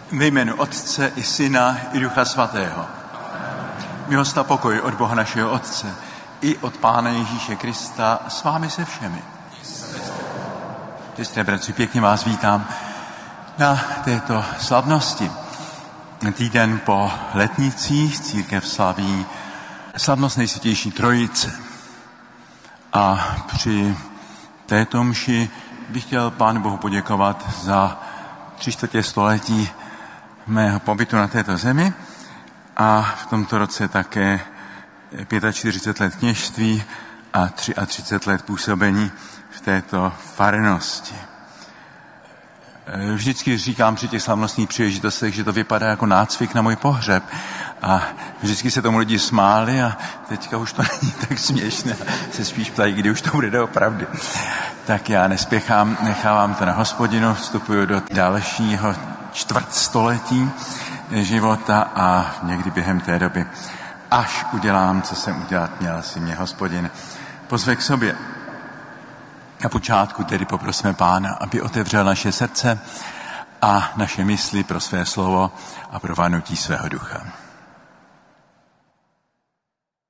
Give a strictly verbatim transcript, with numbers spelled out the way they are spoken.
Ve jménu Otce i Syna i Ducha Svatého. Milost a pokoj od Boha našeho Otce i od Pána Ježíše Krista s vámi se všemi. Kristě, bratři, pěkně vás vítám na této slavnosti. Týden po letnicích církev slaví slavnost Nejsvětější Trojice. A při této mši bych chtěl Pánu Bohu poděkovat za tři čtvrtě století mého pobytu na této zemi a v tomto roce také čtyřicet pět let kněžství a třicet tři let působení v této farnosti. Vždycky říkám při těch slavnostních příležitostech, že to vypadá jako nácvik na můj pohřeb a vždycky se tomu lidi smáli a teďka už to není tak směšné, se spíš ptají, kdy už to bude doopravdy. Tak já nespěchám, nechávám to na Hospodinu, vstupuju do dalšího čtvrtstoletí života a někdy během té doby, až udělám, co jsem udělat měl, si mě Hospodin pozve k sobě. Na počátku tedy poprosíme Pána, aby otevřel naše srdce a naše mysli pro své slovo a pro vanutí svého ducha.